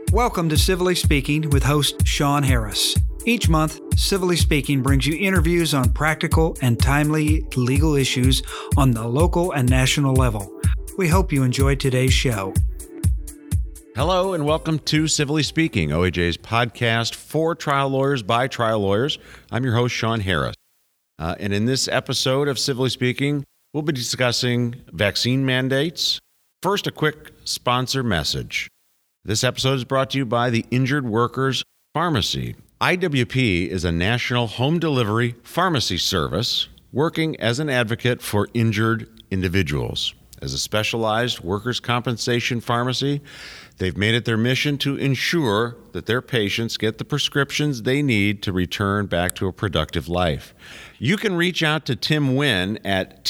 Welcome to Civilly Speaking with host Sean Harris. Each month, Civilly Speaking brings you interviews on practical and timely legal issues on the local and national level. We hope you enjoyed today's show. Hello and welcome to Civilly Speaking, OAJ's podcast for trial lawyers by trial lawyers. I'm your host, Sean Harris. And in this episode of Civilly Speaking, we'll be discussing vaccine mandates. First, a quick sponsor message. This episode is brought to you by the Injured Workers Pharmacy. IWP is a national home delivery pharmacy service working as an advocate for injured individuals. As a specialized workers' compensation pharmacy, they've made it their mission to ensure that their patients get the prescriptions they need to return back to a productive life. You can reach out to Tim Nguyen at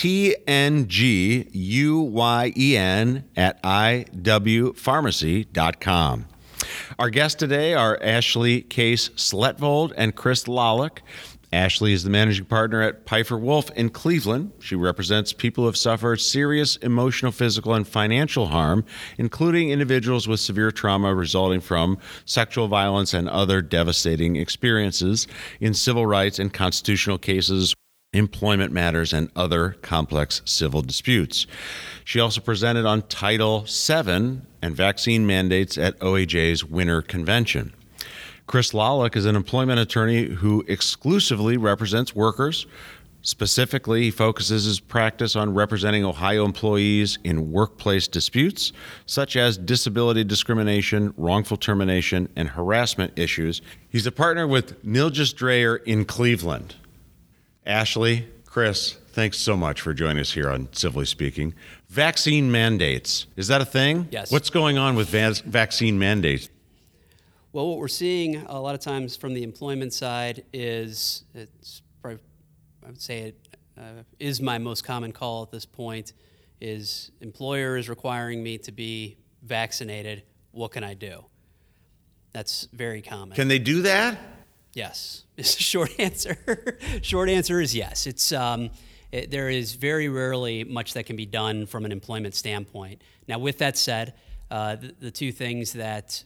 tnguyen@iwpharmacy.com. Our guests today are Ashley Case Sletvold and Chris Lalick. Ashley is the managing partner at Pifer Wolf in Cleveland. She represents people who have suffered serious emotional, physical, and financial harm, including individuals with severe trauma resulting from sexual violence and other devastating experiences in civil rights and constitutional cases, employment matters, and other complex civil disputes. She also presented on Title VII and vaccine mandates at OAJ's Winter Convention. Chris Lalick is an employment attorney who exclusively represents workers. Specifically, he focuses his practice on representing Ohio employees in workplace disputes, such as disability discrimination, wrongful termination, and harassment issues. He's a partner with Nilgis Dreyer in Cleveland. Ashley, Chris, thanks so much for joining us here on Civilly Speaking. Vaccine mandates, is that a thing? Yes. What's going on with vaccine mandates? Well, what we're seeing a lot of times from the employment side is, it's probably, I would say it is my most common call at this point, is employer is requiring me to be vaccinated. What can I do? That's very common. Can they do that? Yes. It's a short answer. Short answer is yes. It's there is very rarely much that can be done from an employment standpoint. Now, with that said, the two things that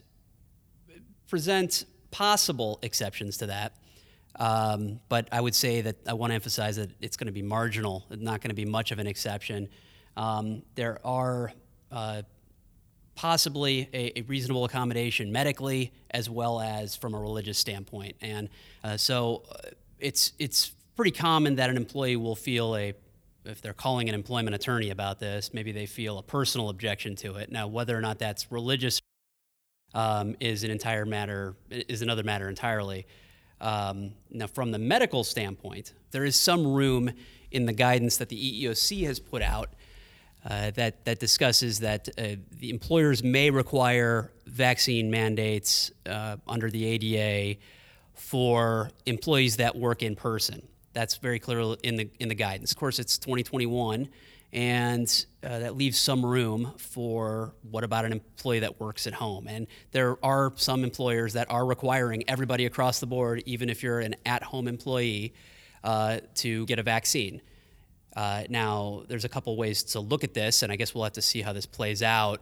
present possible exceptions to that, but I would say that I want to emphasize that it's going to be marginal, not going to be much of an exception. There are possibly a reasonable accommodation medically as well as from a religious standpoint. And so it's pretty common that an employee will feel if they're calling an employment attorney about this, maybe they feel a personal objection to it. Now, whether or not that's religious is another matter entirely. Now, from the medical standpoint, there is some room in the guidance that the EEOC has put out that discusses that the employers may require vaccine mandates under the ADA for employees that work in person. That's very clear in the guidance. Of course, it's 2021. And that leaves some room for what about an employee that works at home? And there are some employers that are requiring everybody across the board, even if you're an at-home employee, to get a vaccine. Now, there's a couple ways to look at this, and I guess we'll have to see how this plays out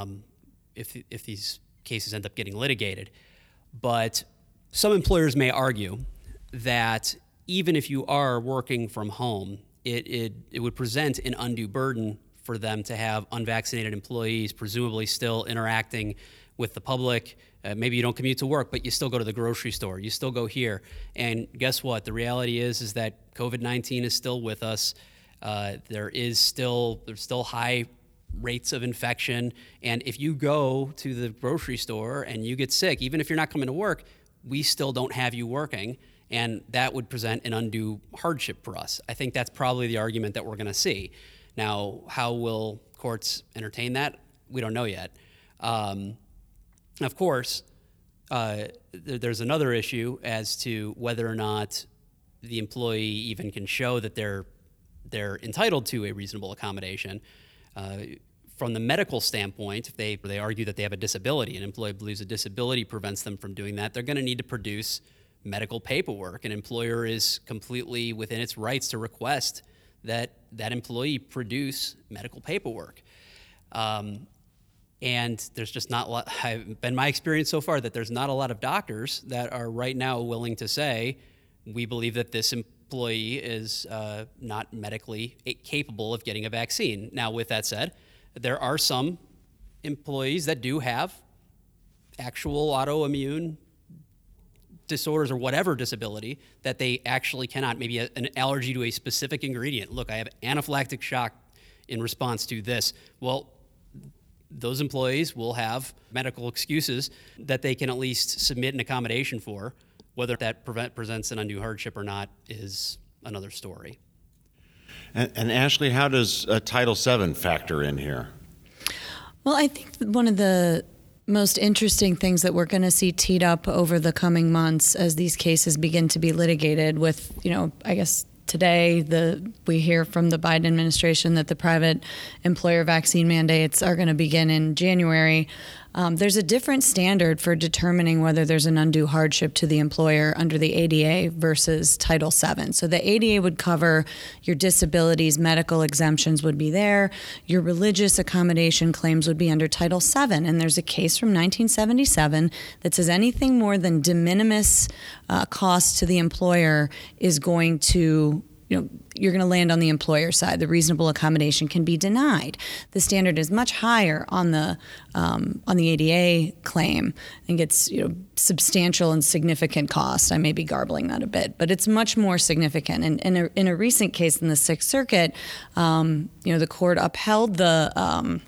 if these cases end up getting litigated. But some employers may argue that even if you are working from home, it would present an undue burden for them to have unvaccinated employees, presumably still interacting with the public. Maybe you don't commute to work, but you still go to the grocery store. You still go here. And guess what? The reality is that COVID-19 is still with us. There's still high rates of infection. And if you go to the grocery store and you get sick, even if you're not coming to work, we still don't have you working. And that would present an undue hardship for us. I think that's probably the argument that we're going to see. Now, how will courts entertain that? We don't know yet. Of course, there's another issue as to whether or not the employee even can show that they're entitled to a reasonable accommodation. From the medical standpoint, if they argue that they have a disability, an employee believes a disability prevents them from doing that, they're going to need to produce medical paperwork. An employer is completely within its rights to request that that employee produce medical paperwork. And there's just not a lot, I've been my experience so far that there's not a lot of doctors that are right now willing to say, we believe that this employee is not medically capable of getting a vaccine. Now, with that said, there are some employees that do have actual autoimmune disorders or whatever disability that they actually cannot, maybe an allergy to a specific ingredient. Look, I have anaphylactic shock in response to this. Well, those employees will have medical excuses that they can at least submit an accommodation for. Whether that presents an undue hardship or not is another story. And Ashley, how does Title VII factor in here? Well, I think one of the most interesting things that we're going to see teed up over the coming months as these cases begin to be litigated with, I guess today we hear from the Biden administration that the private employer vaccine mandates are going to begin in January. There's a different standard for determining whether there's an undue hardship to the employer under the ADA versus Title VII. So the ADA would cover your disabilities, medical exemptions would be there. Your religious accommodation claims would be under Title VII. And there's a case from 1977 that says anything more than de minimis cost to the employer is going to you're going to land on the employer side. The reasonable accommodation can be denied. The standard is much higher on the ADA claim. I think it's substantial and significant cost. I may be garbling that a bit, but it's much more significant. And in a recent case in the Sixth Circuit, the court upheld the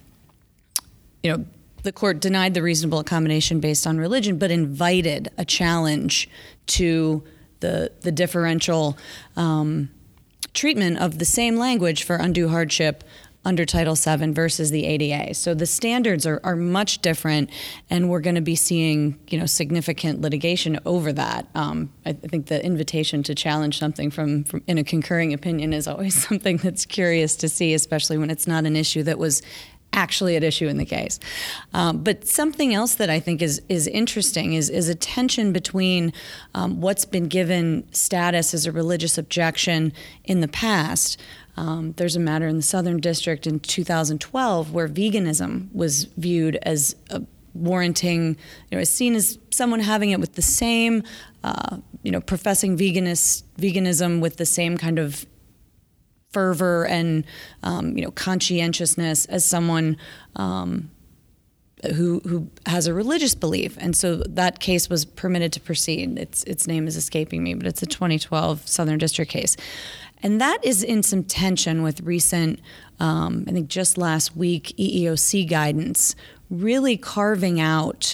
court denied the reasonable accommodation based on religion, but invited a challenge to the differential treatment of the same language for undue hardship under Title VII versus the ADA. So the standards are much different, and we're going to be seeing significant litigation over that. I think the invitation to challenge something from in a concurring opinion is always something that's curious to see, especially when it's not an issue that was actually at issue in the case. But something else that I think is interesting is a tension between what's been given status as a religious objection in the past. There's a matter in the Southern District in 2012 where veganism was viewed as warranting, as seen as someone having it with the same, professing veganism with the same kind of fervor and conscientiousness as someone who has a religious belief, and so that case was permitted to proceed. Its name is escaping me, but it's a 2012 Southern District case, and that is in some tension with recent, I think just last week, EEOC guidance, really carving out.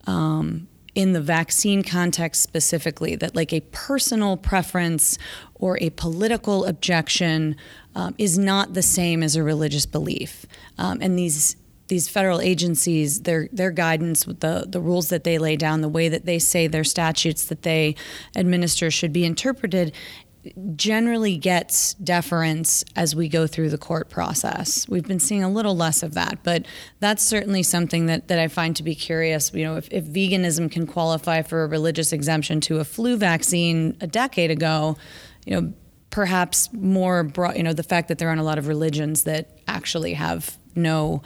In the vaccine context specifically, that like a personal preference or a political objection is not the same as a religious belief. And these federal agencies, their guidance, with the rules that they lay down, the way that they say their statutes that they administer should be interpreted, generally gets deference as we go through the court process. We've been seeing a little less of that, but that's certainly something that I find to be curious. If veganism can qualify for a religious exemption to a flu vaccine a decade ago, perhaps more broad, the fact that there aren't a lot of religions that actually have no,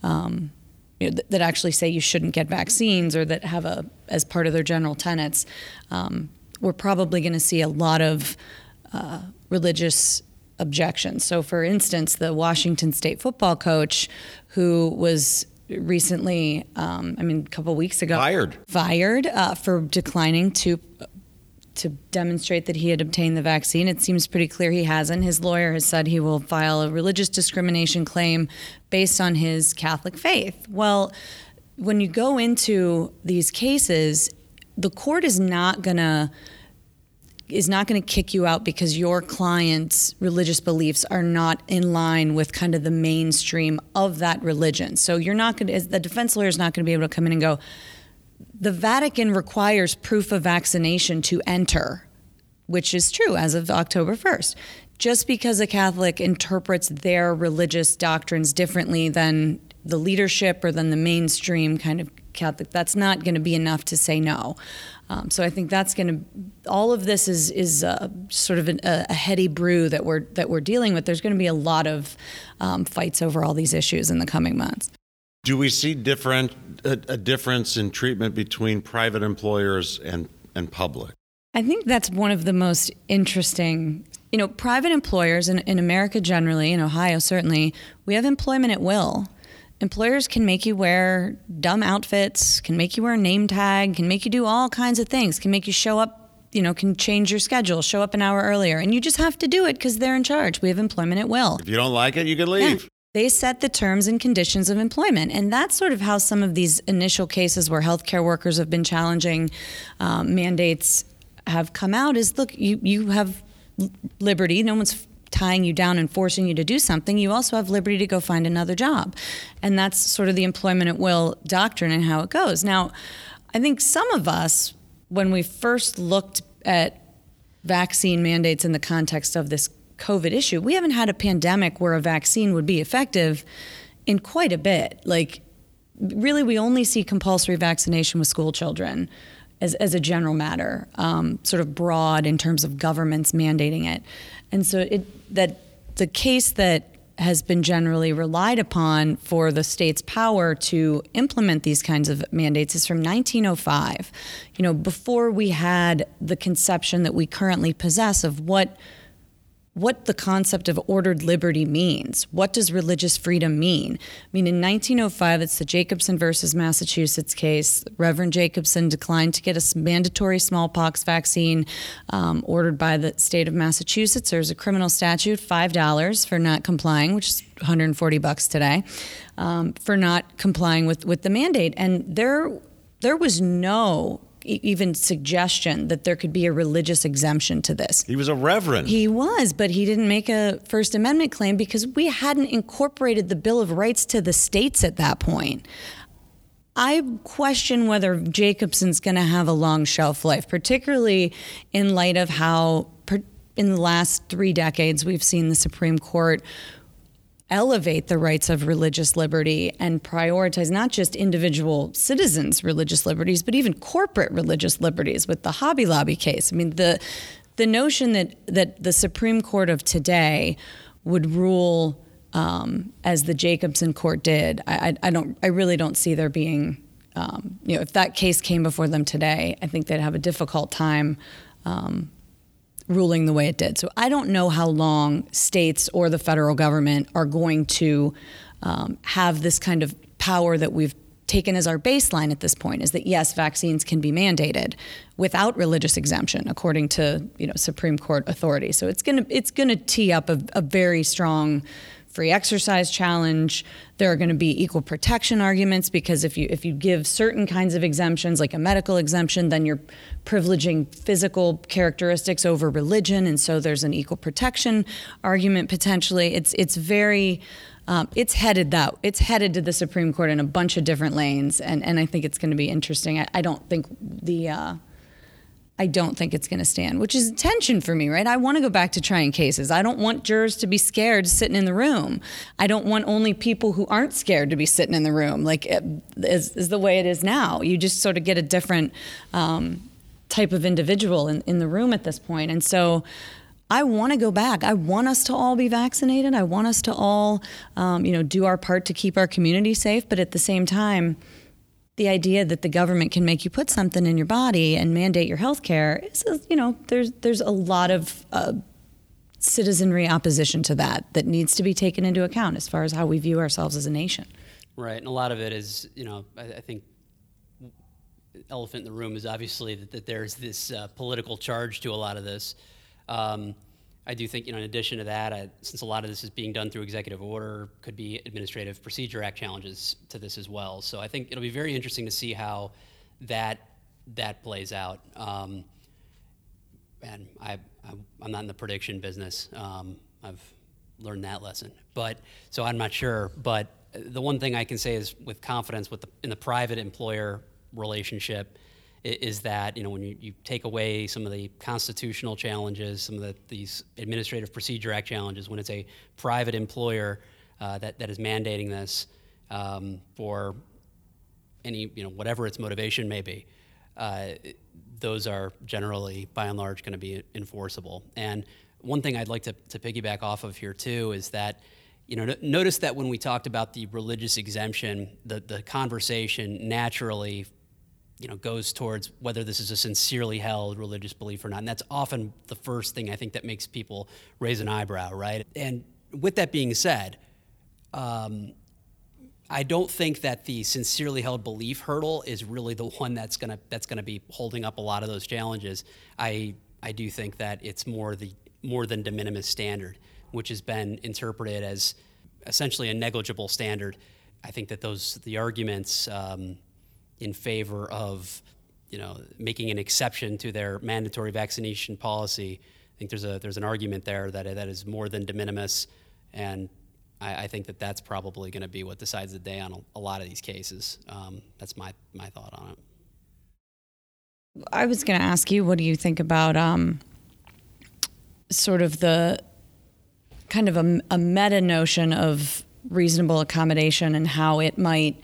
that actually say you shouldn't get vaccines or that have as part of their general tenets, we're probably going to see a lot of religious objections. So, for instance, the Washington State football coach who was recently, a couple weeks ago, fired for declining to demonstrate that he had obtained the vaccine. It seems pretty clear he hasn't. His lawyer has said he will file a religious discrimination claim based on his Catholic faith. Well, when you go into these cases, the court is not going to kick you out because your client's religious beliefs are not in line with kind of the mainstream of that religion. So you're not going to, the defense lawyer is not going to be able to come in and go, the Vatican requires proof of vaccination to enter, which is true as of October 1st. Just because a Catholic interprets their religious doctrines differently than the leadership or than the mainstream kind of Catholic, that's not going to be enough to say no. So I think that's going to, all of this is sort of a heady brew that we're dealing with. There's going to be a lot of fights over all these issues in the coming months. Do we see a difference in treatment between private employers and public? I think that's one of the most interesting. Private employers in America generally, in Ohio certainly, we have employment at will. Employers can make you wear dumb outfits, can make you wear a name tag, can make you do all kinds of things, can make you show up, can change your schedule, show up an hour earlier. And you just have to do it because they're in charge. We have employment at will. If you don't like it, you can leave. Yeah. They set the terms and conditions of employment. And that's sort of how some of these initial cases where healthcare workers have been challenging mandates have come out is, look, you have liberty. No one's tying you down and forcing you to do something. You also have liberty to go find another job. And that's sort of the employment at will doctrine and how it goes. Now, I think some of us, when we first looked at vaccine mandates in the context of this COVID issue, we haven't had a pandemic where a vaccine would be effective in quite a bit. Like, really, we only see compulsory vaccination with school children as a general matter, sort of broad in terms of governments mandating it. And so that the case that has been generally relied upon for the state's power to implement these kinds of mandates is from 1905, before we had the conception that we currently possess of what the concept of ordered liberty means. What does religious freedom mean? I mean, in 1905, it's the Jacobson versus Massachusetts case. Reverend Jacobson declined to get a mandatory smallpox vaccine ordered by the state of Massachusetts. There's a criminal statute, $5 for not complying, which is $140 today, for not complying with the mandate. And there was no even suggestion that there could be a religious exemption to this. He was a reverend. He was, but he didn't make a First Amendment claim because we hadn't incorporated the Bill of Rights to the states at that point. I question whether Jacobson's going to have a long shelf life, particularly in light of how in the last 3 decades we've seen the Supreme Court elevate the rights of religious liberty and prioritize not just individual citizens' religious liberties, but even corporate religious liberties with the Hobby Lobby case. I mean, the notion that the Supreme Court of today would rule as the Jacobson court did, I really don't see there being, if that case came before them today, I think they'd have a difficult time ruling the way it did. So I don't know how long states or the federal government are going to have this kind of power that we've taken as our baseline at this point, is that yes, vaccines can be mandated without religious exemption, according to Supreme Court authority. So it's gonna tee up a very strong free exercise challenge. There are going to be equal protection arguments because if you give certain kinds of exemptions, like a medical exemption, then you're privileging physical characteristics over religion, and so there's an equal protection argument potentially. It's very it's headed to the Supreme Court in a bunch of different lanes, and I think it's going to be interesting. I don't think it's going to stand, which is tension for me, right? I want to go back to trying cases. I don't want jurors to be scared sitting in the room. I don't want only people who aren't scared to be sitting in the room, like is the way it is now. You just sort of get a different type of individual in the room at this point. And so I want to go back. I want us to all be vaccinated. I want us to all, do our part to keep our community safe. But at the same time, the idea that the government can make you put something in your body and mandate your health care is, there's a lot of citizenry opposition to that needs to be taken into account as far as how we view ourselves as a nation. Right, and a lot of it is, I think elephant in the room is obviously that there's this political charge to a lot of this. I do think, in addition to that, since a lot of this is being done through executive order, could be Administrative Procedure Act challenges to this as well. So I think it'll be very interesting to see how that plays out. And I'm not in the prediction business. I've learned that lesson. So I'm not sure. But the one thing I can say is with confidence in the private employer relationship is that when you take away some of the constitutional challenges, some of these Administrative Procedure Act challenges, when it's a private employer that is mandating this for any whatever its motivation may be, those are generally by and large going to be enforceable. And one thing I'd like to piggyback off of here too is that Notice that when we talked about the religious exemption, the conversation naturally, goes towards whether this is a sincerely held religious belief or not. And that's often the first thing I think that makes people raise an eyebrow, right? And with that being said, I don't think that the sincerely held belief hurdle is really the one that's gonna be holding up a lot of those challenges. I do think that it's more than de minimis standard, which has been interpreted as essentially a negligible standard. I think that the arguments in favor of making an exception to their mandatory vaccination policy, I think there's an argument there that is more than de minimis, and I think that that's probably going to be what decides the day on a lot of these cases. That's my thought on it. I was going to ask you, what do you think about sort of the kind of a meta notion of reasonable accommodation and how it might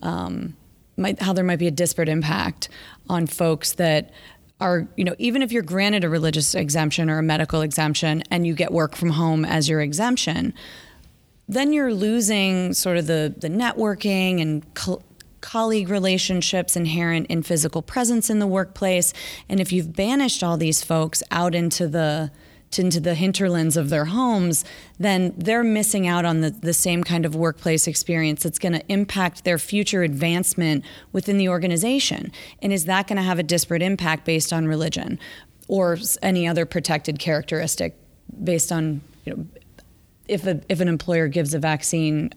how there might be a disparate impact on folks that are, even if you're granted a religious exemption or a medical exemption and you get work from home as your exemption, then you're losing sort of the networking and colleague relationships inherent in physical presence in the workplace. And if you've banished all these folks out into the hinterlands of their homes, then they're missing out on the same kind of workplace experience that's going to impact their future advancement within the organization. And is that going to have a disparate impact based on religion or any other protected characteristic based on, if an employer gives a vaccine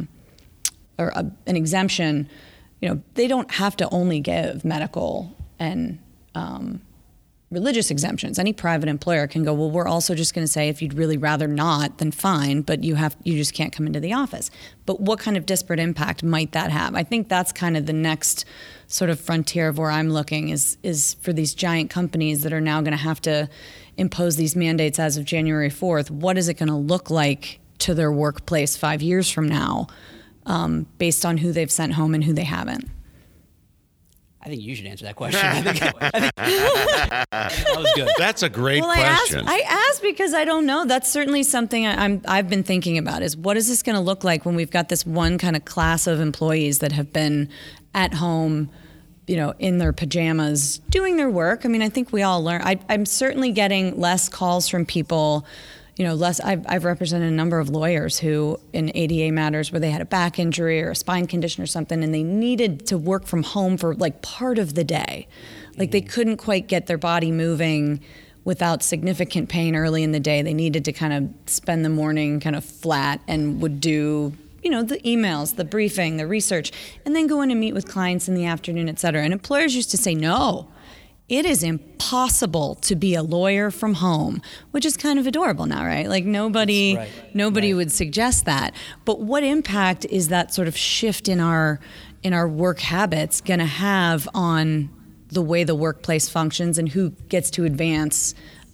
or an exemption, they don't have to only give medical and religious exemptions. Any private employer can go, well, we're also just going to say if you'd really rather not, then fine, but you just can't come into the office. But what kind of disparate impact might that have? I think that's kind of the next sort of frontier of where I'm looking is for these giant companies that are now going to have to impose these mandates as of January 4th. What is it going to look like to their workplace 5 years from now, based on who they've sent home and who they haven't? I think you should answer that question. I think that was good. That's a great question. I asked because I don't know. That's certainly something I've been thinking about is what is this going to look like when we've got this one kind of class of employees that have been at home, in their pajamas doing their work. I mean, I think we all learn. I'm certainly getting less calls from people, less. I've represented a number of lawyers who in ADA matters where they had a back injury or a spine condition or something, and they needed to work from home for like part of the day. Like they couldn't quite get their body moving without significant pain early in the day. They needed to kind of spend the morning kind of flat and would do, the emails, the briefing, the research, and then go in and meet with clients in the afternoon, et cetera. And employers used to say, no, it is impossible to be a lawyer from home, which is kind of adorable now, right? Like nobody would suggest that. But what impact is that sort of shift in our work habits going to have on the way the workplace functions and who gets to advance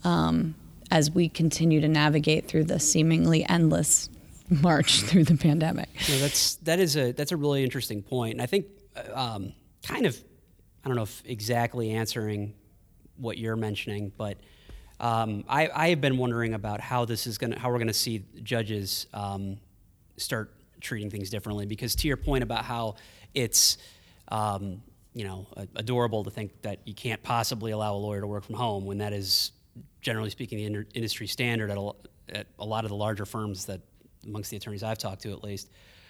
as we continue to navigate through the seemingly endless march through the pandemic? That's a really interesting point, and I think kind of. I don't know if exactly answering what you're mentioning, but I have been wondering about how we're gonna see judges start treating things differently. Because to your point about how it's adorable to think that you can't possibly allow a lawyer to work from home when that is generally speaking the industry standard at a lot of the larger firms that amongst the attorneys I've talked to at least.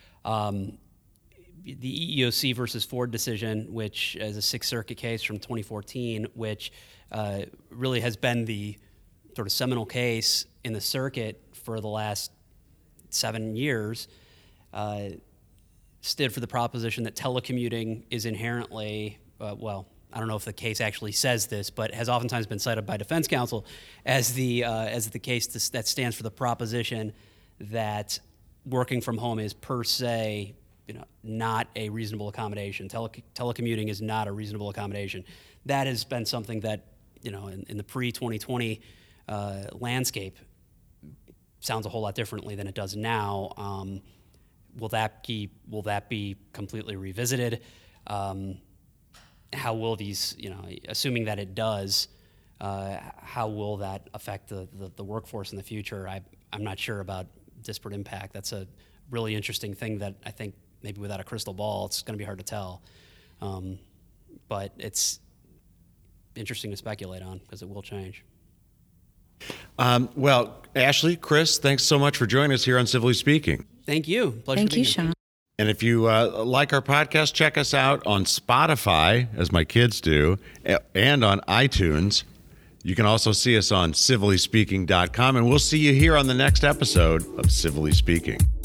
The EEOC versus Ford decision, which is a Sixth Circuit case from 2014, which really has been the sort of seminal case in the circuit for the last 7 years, stood for the proposition that telecommuting is inherently, I don't know if the case actually says this, but has oftentimes been cited by defense counsel as the case that stands for the proposition that working from home is per se not a reasonable accommodation. Telecommuting is not a reasonable accommodation. That has been something that, in the pre-2020 landscape sounds a whole lot differently than it does now. Will that be completely revisited? How will these, assuming that it does, how will that affect the workforce in the future? I'm not sure about disparate impact. That's a really interesting thing that I think maybe without a crystal ball, it's going to be hard to tell. But it's interesting to speculate on because it will change. Well, Ashley, Chris, thanks so much for joining us here on Civilly Speaking. Thank you. Pleasure Thank being you, here. Sean. And if you like our podcast, check us out on Spotify, as my kids do, and on iTunes. You can also see us on civillyspeaking.com, and we'll see you here on the next episode of Civilly Speaking.